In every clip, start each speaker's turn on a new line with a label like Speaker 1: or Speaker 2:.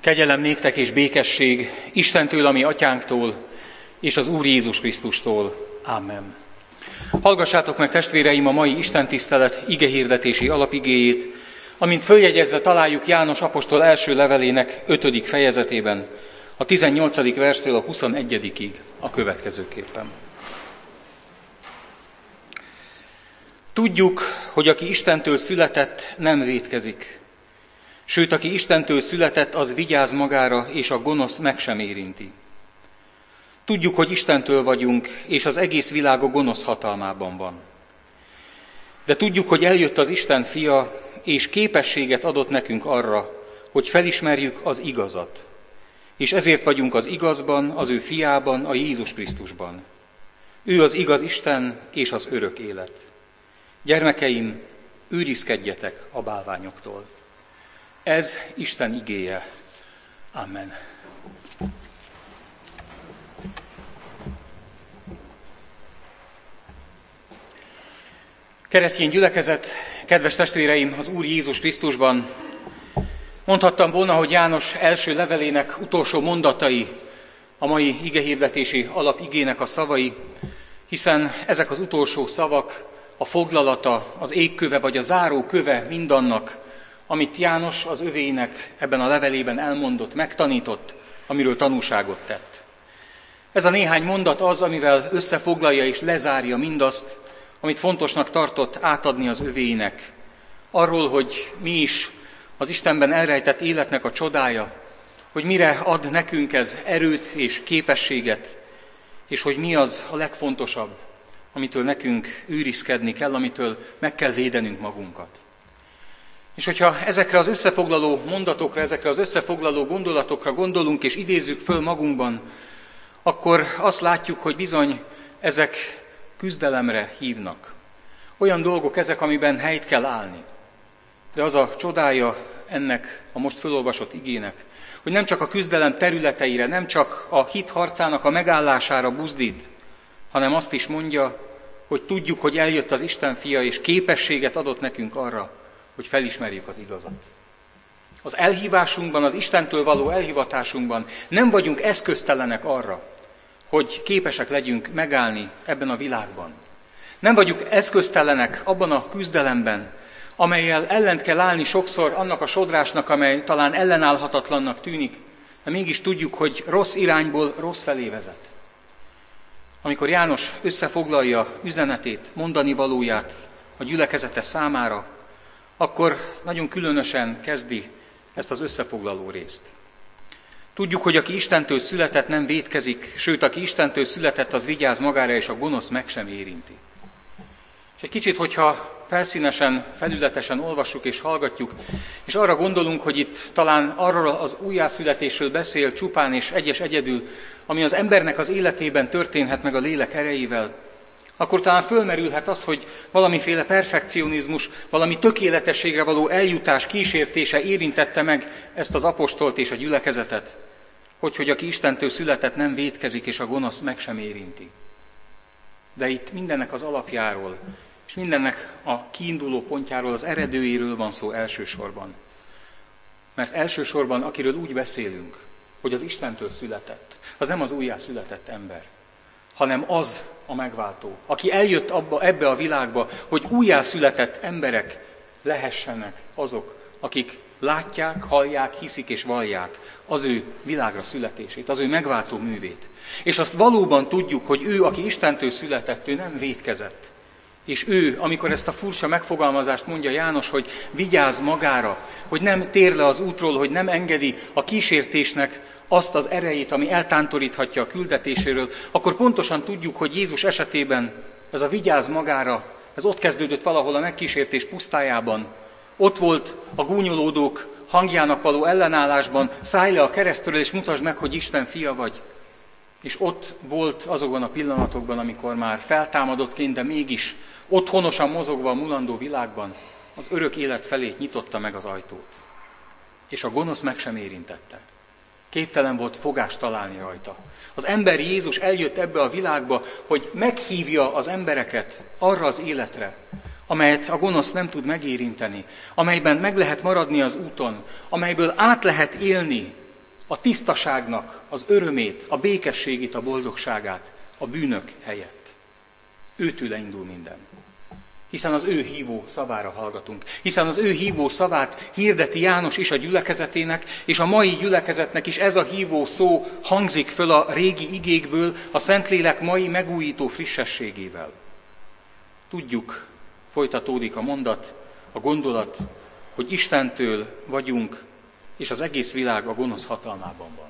Speaker 1: Kegyelem néktek és békesség Istentől, ami atyánktól, és az Úr Jézus Krisztustól. Amen. Hallgassátok meg, testvéreim, a mai istentisztelet igehirdetési alapigéjét, amint följegyezve találjuk János apostol első levelének 5. fejezetében, a 18. verstől a 21. a következőképpen. Tudjuk, hogy aki Istentől született, nem vétkezik. Sőt, aki Istentől született, az vigyáz magára, és a gonosz meg sem érinti. Tudjuk, hogy Istentől vagyunk, és az egész világ a gonosz hatalmában van. De tudjuk, hogy eljött az Isten fia, és képességet adott nekünk arra, hogy felismerjük az igazat. És ezért vagyunk az igazban, az ő fiában, a Jézus Krisztusban. Ő az igaz Isten és az örök élet. Gyermekeim, őrizkedjetek a bálványoktól. Ez Isten igéje. Amen. Keresztény gyülekezet, kedves testvéreim, az Úr Jézus Krisztusban, mondhattam volna, hogy János első levelének utolsó mondatai, a mai igehirdetési alapigének a szavai, hiszen ezek az utolsó szavak, a foglalata, az égköve vagy a záróköve mindannak, amit János az övéinek ebben a levelében elmondott, megtanított, amiről tanúságot tett. Ez a néhány mondat az, amivel összefoglalja és lezárja mindazt, amit fontosnak tartott átadni az övéinek. Arról, hogy mi is az Istenben elrejtett életnek a csodája, hogy mire ad nekünk ez erőt és képességet, és hogy mi az a legfontosabb, amitől nekünk őrizkedni kell, amitől meg kell védenünk magunkat. És hogyha ezekre az összefoglaló mondatokra, ezekre az összefoglaló gondolatokra gondolunk és idézzük föl magunkban, akkor azt látjuk, hogy bizony ezek küzdelemre hívnak. Olyan dolgok ezek, amiben helyt kell állni. De az a csodája ennek a most fölolvasott igének, hogy nem csak a küzdelem területeire, nem csak a hit harcának a megállására buzdít, hanem azt is mondja, hogy tudjuk, hogy eljött az Isten fia, és képességet adott nekünk arra, hogy felismerjük az igazat. Az elhívásunkban, az Istentől való elhivatásunkban nem vagyunk eszköztelenek arra, hogy képesek legyünk megállni ebben a világban. Nem vagyunk eszköztelenek abban a küzdelemben, amellyel ellent kell állni sokszor annak a sodrásnak, amely talán ellenállhatatlannak tűnik, de mégis tudjuk, hogy rossz irányból rossz felé vezet. Amikor János összefoglalja üzenetét, mondani valóját a gyülekezete számára, akkor nagyon különösen kezdi ezt az összefoglaló részt. Tudjuk, hogy aki Istentől született, nem vétkezik, sőt, aki Istentől született, az vigyáz magára, és a gonosz meg sem érinti. És egy kicsit, hogyha felszínesen, felületesen olvassuk és hallgatjuk, és arra gondolunk, hogy itt talán arról az újjászületésről beszél csupán és egyedül, ami az embernek az életében történhet meg a lélek erejével, akkor talán fölmerülhet az, hogy valamiféle perfekcionizmus, valami tökéletességre való eljutás kísértése érintette meg ezt az apostolt és a gyülekezetet, hogy aki Istentől született, nem vétkezik, és a gonosz meg sem érinti. De itt mindennek az alapjáról, és mindennek a kiinduló pontjáról, az eredőjéről van szó elsősorban. Mert elsősorban, akiről úgy beszélünk, hogy az Istentől született, az nem az újjászületett ember, hanem az a megváltó, aki eljött ebbe a világba, hogy újjászületett emberek lehessenek azok, akik látják, hallják, hiszik és vallják az ő világra születését, az ő megváltó művét. És azt valóban tudjuk, hogy ő, aki Istentől született, ő nem vétkezett. És ő, amikor ezt a furcsa megfogalmazást mondja János, hogy vigyáz magára, hogy nem tér le az útról, hogy nem engedi a kísértésnek azt az erejét, ami eltántoríthatja a küldetéséről, akkor pontosan tudjuk, hogy Jézus esetében ez a vigyáz magára, ez ott kezdődött valahol a megkísértés pusztájában. Ott volt a gúnyolódók hangjának való ellenállásban, szállj le a keresztről és mutasd meg, hogy Isten fia vagy. És ott volt azokban a pillanatokban, amikor már feltámadottként, de mégis otthonosan mozogva a mulandó világban, az örök élet felé nyitotta meg az ajtót. És a gonosz meg sem érintette. Képtelen volt fogást találni rajta. Az ember Jézus eljött ebbe a világba, hogy meghívja az embereket arra az életre, amelyet a gonosz nem tud megérinteni, amelyben meg lehet maradni az úton, amelyből át lehet élni a tisztaságnak az örömét, a békességét, a boldogságát a bűnök helyett. Őtőle indul minden. Hiszen az ő hívó szavára hallgatunk. Hiszen az ő hívó szavát hirdeti János is a gyülekezetének, és a mai gyülekezetnek is ez a hívó szó hangzik föl a régi igékből, a Szentlélek mai megújító frissességével. Tudjuk, folytatódik a mondat, a gondolat, hogy Istentől vagyunk, és az egész világ a gonosz hatalmában van.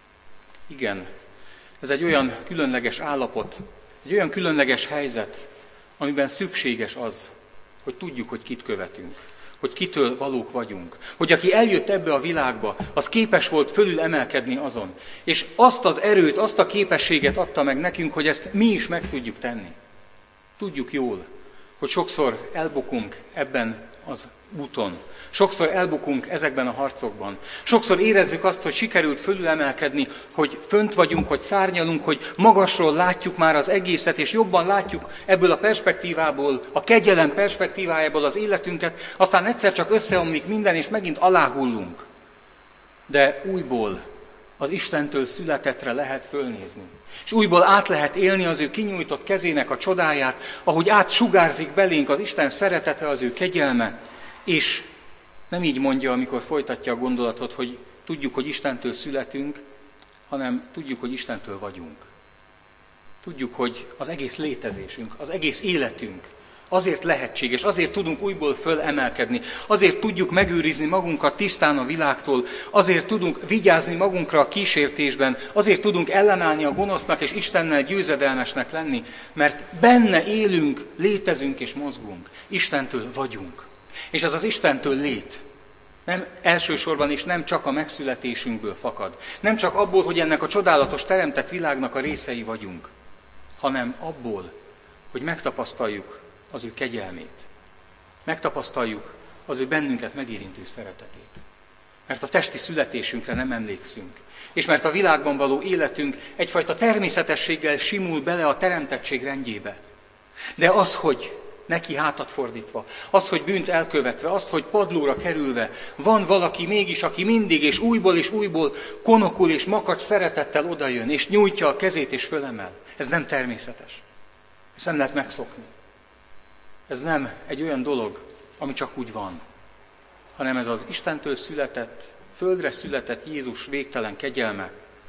Speaker 1: Igen, ez egy olyan különleges állapot, egy olyan különleges helyzet, amiben szükséges az, hogy tudjuk, hogy kit követünk, hogy kitől valók vagyunk, hogy aki eljött ebbe a világba, az képes volt fölül emelkedni azon, és azt az erőt, azt a képességet adta meg nekünk, hogy ezt mi is meg tudjuk tenni. Tudjuk jól, hogy sokszor elbukunk ebben az úton. Sokszor elbukunk ezekben a harcokban. Sokszor érezzük azt, hogy sikerült fölülemelkedni, hogy fönt vagyunk, hogy szárnyalunk, hogy magasról látjuk már az egészet, és jobban látjuk ebből a perspektívából, a kegyelem perspektívájából az életünket, aztán egyszer csak összeomlik minden, és megint aláhullunk. De újból az Istentől születettre lehet fölnézni. És újból át lehet élni az ő kinyújtott kezének a csodáját, ahogy átsugárzik belénk az Isten szeretete, az ő kegyelme, és nem így mondja, amikor folytatja a gondolatot, hogy tudjuk, hogy Istentől születünk, hanem tudjuk, hogy Istentől vagyunk. Tudjuk, hogy az egész létezésünk, az egész életünk azért lehetséges, azért tudunk újból fölemelkedni, azért tudjuk megőrizni magunkat tisztán a világtól, azért tudunk vigyázni magunkra a kísértésben, azért tudunk ellenállni a gonosznak és Istennel győzedelmesnek lenni, mert benne élünk, létezünk és mozgunk. Istentől vagyunk. És ez az Istentől lét nem elsősorban és nem csak a megszületésünkből fakad. Nem csak abból, hogy ennek a csodálatos teremtett világnak a részei vagyunk, hanem abból, hogy megtapasztaljuk az ő kegyelmét. Megtapasztaljuk az ő bennünket megérintő szeretetét. Mert a testi születésünkre nem emlékszünk. És mert a világban való életünk egyfajta természetességgel simul bele a teremtettség rendjébe. De az, hogy neki hátat fordítva, az, hogy bűnt elkövetve, az, hogy padlóra kerülve, van valaki mégis, aki mindig és újból konokul és makacs szeretettel odajön, és nyújtja a kezét és fölemel. Ez nem természetes. Ezt nem lehet megszokni. Ez nem egy olyan dolog, ami csak úgy van, hanem ez az Istentől született, földre született Jézus végtelen kegyelme,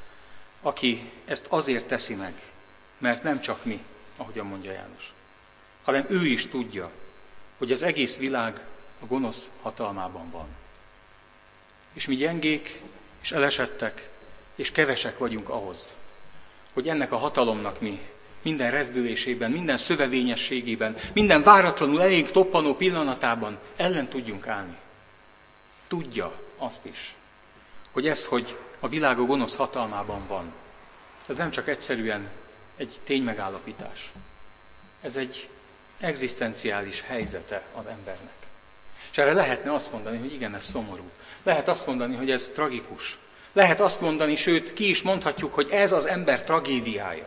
Speaker 1: aki ezt azért teszi meg, mert nem csak mi, ahogyan mondja János, hanem ő is tudja, hogy az egész világ a gonosz hatalmában van. És mi gyengék, és elesettek, és kevesek vagyunk ahhoz, hogy ennek a hatalomnak mi minden rezdülésében, minden szövevényességében, minden váratlanul elénk toppanó pillanatában ellen tudjunk állni. Tudja azt is, hogy ez, hogy a világ a gonosz hatalmában van, ez nem csak egyszerűen egy ténymegállapítás. Ez egy egzisztenciális helyzete az embernek. És erre lehetne azt mondani, hogy igen, ez szomorú. Lehet azt mondani, hogy ez tragikus. Lehet azt mondani, sőt, ki is mondhatjuk, hogy ez az ember tragédiája.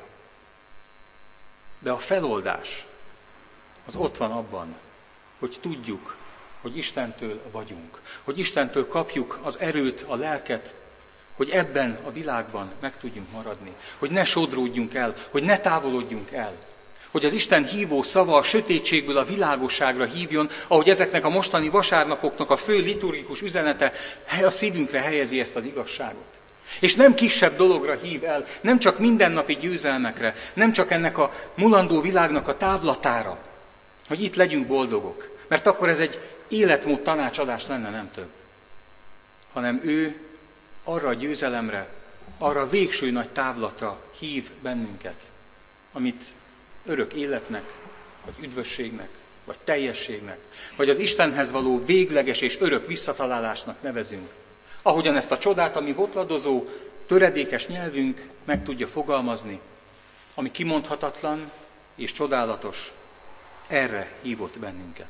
Speaker 1: De a feloldás az ott van abban, hogy tudjuk, hogy Istentől vagyunk. Hogy Istentől kapjuk az erőt, a lelket, hogy ebben a világban meg tudjunk maradni. Hogy ne sodródjunk el, hogy ne távolodjunk el. Hogy az Isten hívó szava a sötétségből a világosságra hívjon, ahogy ezeknek a mostani vasárnapoknak a fő liturgikus üzenete a szívünkre helyezi ezt az igazságot. És nem kisebb dologra hív el, nem csak mindennapi győzelmekre, nem csak ennek a mulandó világnak a távlatára, hogy itt legyünk boldogok, mert akkor ez egy életmód tanácsadás lenne, nem több. Hanem ő arra a győzelemre, arra a végső nagy távlatra hív bennünket, amit örök életnek, vagy üdvösségnek, vagy teljességnek, vagy az Istenhez való végleges és örök visszatalálásnak nevezünk. Ahogyan ezt a csodát, ami botladozó, töredékes nyelvünk meg tudja fogalmazni, ami kimondhatatlan és csodálatos, erre hívott bennünket.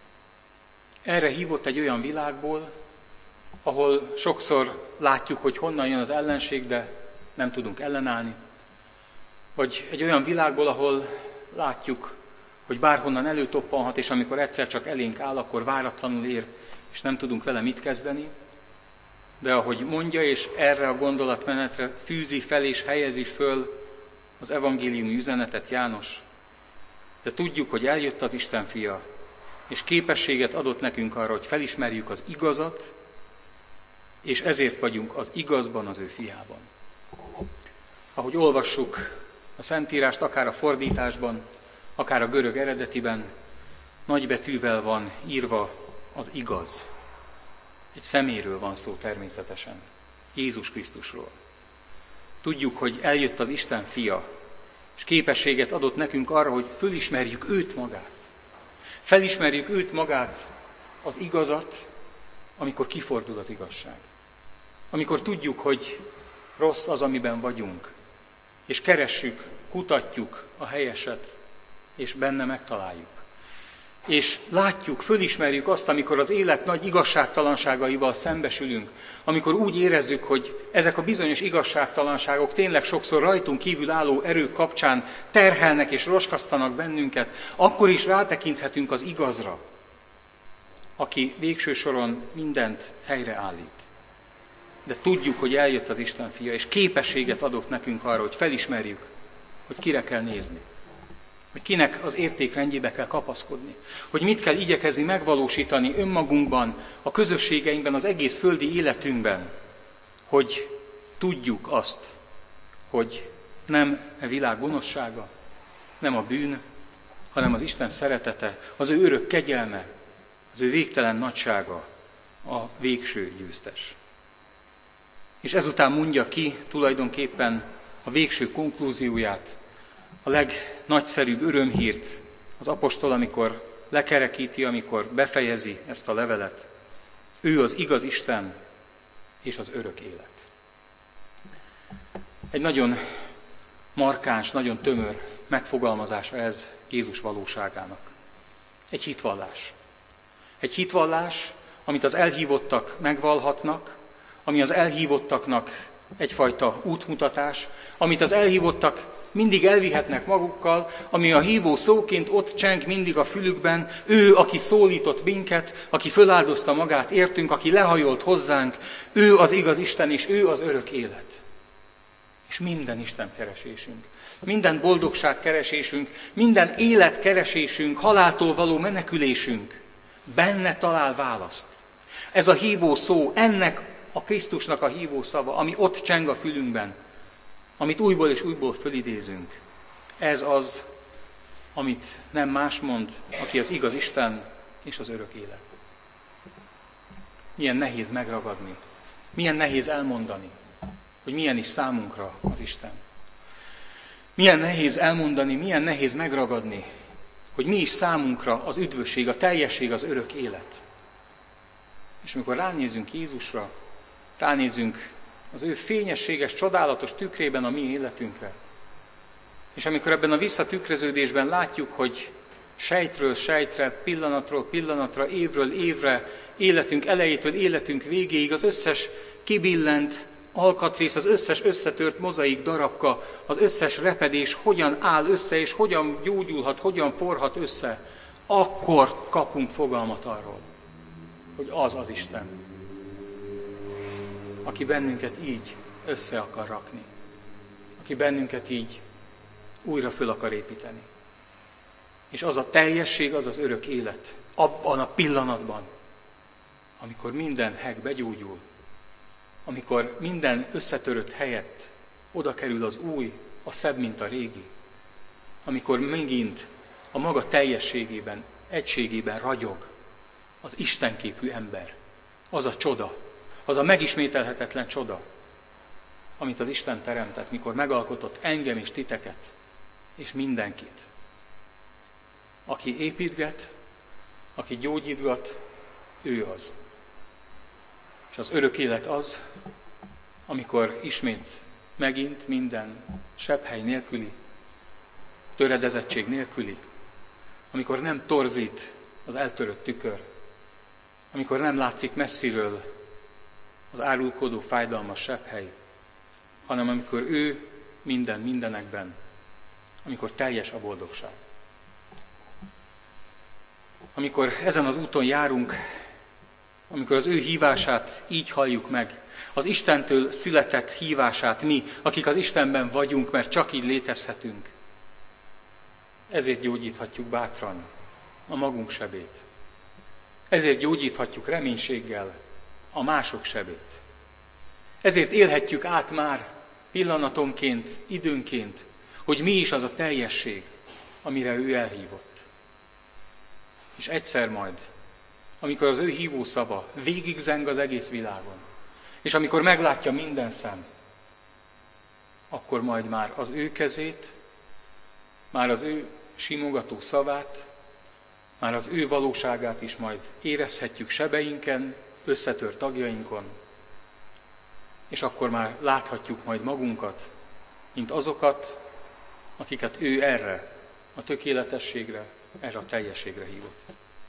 Speaker 1: Erre hívott egy olyan világból, ahol sokszor látjuk, hogy honnan jön az ellenség, de nem tudunk ellenállni. Vagy egy olyan világból, ahol látjuk, hogy bárhonnan előtoppanhat, és amikor egyszer csak elénk áll, akkor váratlanul ér, és nem tudunk vele mit kezdeni. De ahogy mondja, és erre a gondolatmenetre fűzi fel és helyezi föl az evangéliumi üzenetet János, de tudjuk, hogy eljött az Isten fia, és képességet adott nekünk arra, hogy felismerjük az igazat, és ezért vagyunk az igazban, az ő fiában. Ahogy olvassuk a Szentírást, akár a fordításban, akár a görög eredetiben, nagybetűvel van írva az igaz. Egy személyről van szó természetesen, Jézus Krisztusról. Tudjuk, hogy eljött az Isten fia, és képességet adott nekünk arra, hogy fölismerjük őt magát. Felismerjük őt magát, az igazat, amikor kifordul az igazság. Amikor tudjuk, hogy rossz az, amiben vagyunk, és keressük, kutatjuk a helyeset, és benne megtaláljuk. És látjuk, fölismerjük azt, amikor az élet nagy igazságtalanságaival szembesülünk, amikor úgy érezzük, hogy ezek a bizonyos igazságtalanságok tényleg sokszor rajtunk kívül álló erők kapcsán terhelnek és roskasztanak bennünket, akkor is rátekinthetünk az igazra, aki végső soron mindent helyreállít. De tudjuk, hogy eljött az Isten fia, és képességet adott nekünk arra, hogy felismerjük, hogy kire kell nézni. Hogy kinek az értékrendjébe kell kapaszkodni. Hogy mit kell igyekezni megvalósítani önmagunkban, a közösségeinkben, az egész földi életünkben. Hogy tudjuk azt, hogy nem a világ gonoszsága, nem a bűn, hanem az Isten szeretete, az ő örök kegyelme, az ő végtelen nagysága a végső győztes. És ezután mondja ki tulajdonképpen a végső konklúzióját, a legnagyszerűbb örömhírt az apostol, amikor lekerekíti, amikor befejezi ezt a levelet. Ő az igaz Isten és az örök élet. Egy nagyon markáns, nagyon tömör megfogalmazása ez Jézus valóságának. Egy hitvallás. Egy hitvallás, amit az elhívottak megvallhatnak, ami az elhívottaknak egyfajta útmutatás, amit az elhívottak mindig elvihetnek magukkal, ami a hívó szóként ott cseng mindig a fülükben, ő, aki szólított minket, aki föláldozta magát értünk, aki lehajolt hozzánk, ő az igaz Isten, és ő az örök élet. És minden Isten keresésünk, minden boldogság keresésünk, minden élet keresésünk, haláltól való menekülésünk benne talál választ. Ez a hívó szó, ennek a Krisztusnak a hívó szava, ami ott cseng a fülünkben, amit újból és újból fölidézünk. Ez az, amit nem más mond, aki az igaz Isten és az örök élet. Milyen nehéz megragadni, milyen nehéz elmondani, hogy milyen is számunkra az Isten. Milyen nehéz elmondani, milyen nehéz megragadni, hogy mi is számunkra az üdvösség, a teljesség, az örök élet. És amikor ránézünk Jézusra, ránézünk az ő fényességes, csodálatos tükrében a mi életünkre. És amikor ebben a visszatükröződésben látjuk, hogy sejtről sejtre, pillanatról pillanatra, évről évre, életünk elejétől életünk végéig az összes kibillent alkatrész, az összes összetört mozaik darabka, az összes repedés hogyan áll össze, és hogyan gyógyulhat, hogyan forhat össze, akkor kapunk fogalmat arról, hogy az az Isten, aki bennünket így össze akar rakni, aki bennünket így újra föl akar építeni. És az a teljesség, az az örök élet, abban a pillanatban, amikor minden heg begyógyul, amikor minden összetörött helyett oda kerül az új, a szebb, mint a régi, amikor megint a maga teljességében, egységében ragyog az istenképű ember, az a csoda, az a megismételhetetlen csoda, amit az Isten teremtett, mikor megalkotott engem és titeket, és mindenkit. Aki építget, aki gyógyítgat, ő az. És az örök élet az, amikor ismét megint minden sebhely nélküli, töredezettség nélküli, amikor nem torzít az eltörött tükör, amikor nem látszik messziről az árulkodó, fájdalmas sebhely, hanem amikor ő minden mindenekben, amikor teljes a boldogság. Amikor ezen az úton járunk, amikor az ő hívását így halljuk meg, az Istentől született hívását mi, akik az Istenben vagyunk, mert csak így létezhetünk. Ezért gyógyíthatjuk bátran a magunk sebét. Ezért gyógyíthatjuk reménységgel a mások sebét. Ezért élhetjük át már pillanatonként, időnként, hogy mi is az a teljesség, amire ő elhívott. És egyszer majd, amikor az ő hívó szava végigzeng az egész világon, és amikor meglátja minden szem, akkor majd már az ő kezét, már az ő simogató szavát, már az ő valóságát is majd érezhetjük sebeinken, összetört tagjainkon, és akkor már láthatjuk majd magunkat, mint azokat, akiket ő erre, a tökéletességre, erre a teljességre hívott.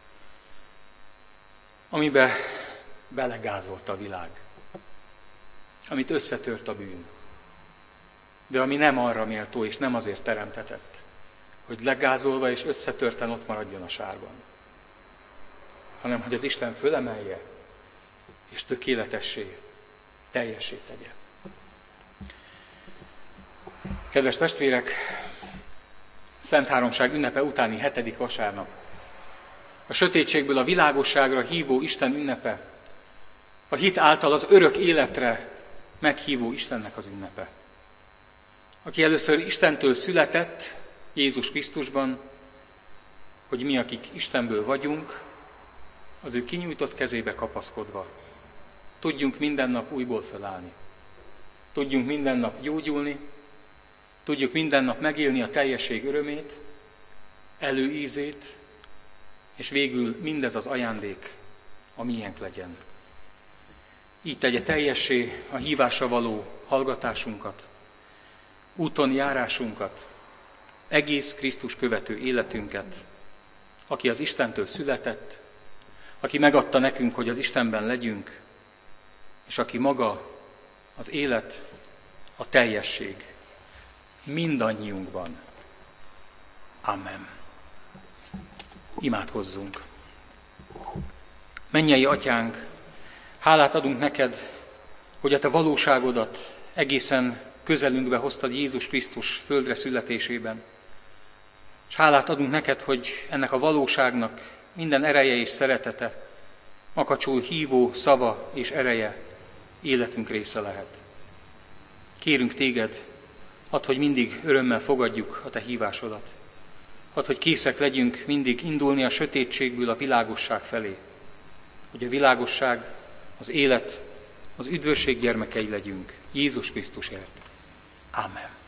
Speaker 1: Amibe belegázolt a világ, amit összetört a bűn, de ami nem arra méltó és nem azért teremtetett, hogy legázolva és összetörten ott maradjon a sárban, hanem hogy az Isten fölemelje és tökéletessé, teljessé tegye. Kedves testvérek, Szent Háromság ünnepe utáni 7. vasárnap, a sötétségből a világosságra hívó Isten ünnepe, a hit által az örök életre meghívó Istennek az ünnepe. Aki először Istentől született, Jézus Krisztusban, hogy mi, akik Istenből vagyunk, az ő kinyújtott kezébe kapaszkodva tudjunk minden nap újból felállni. Tudjunk minden nap gyógyulni, tudjuk minden nap megélni a teljesség örömét, előízét, és végül mindez az ajándék a miénk legyen. Így tegye teljessé a hívásra való hallgatásunkat, úton járásunkat, egész Krisztus követő életünket, aki az Istentől született, aki megadta nekünk, hogy az Istenben legyünk, és aki maga az élet, a teljesség mindannyiunkban. Amen. Imádkozzunk. Mennyei Atyánk, hálát adunk neked, hogy a te valóságodat egészen közelünkbe hoztad Jézus Krisztus földre születésében. És hálát adunk neked, hogy ennek a valóságnak minden ereje és szeretete, makacsul hívó szava és ereje életünk része lehet. Kérünk téged, add, hogy mindig örömmel fogadjuk a te hívásodat. Add, hogy készek legyünk mindig indulni a sötétségből a világosság felé. Hogy a világosság, az élet, az üdvösség gyermekei legyünk Jézus Krisztusért. Amen.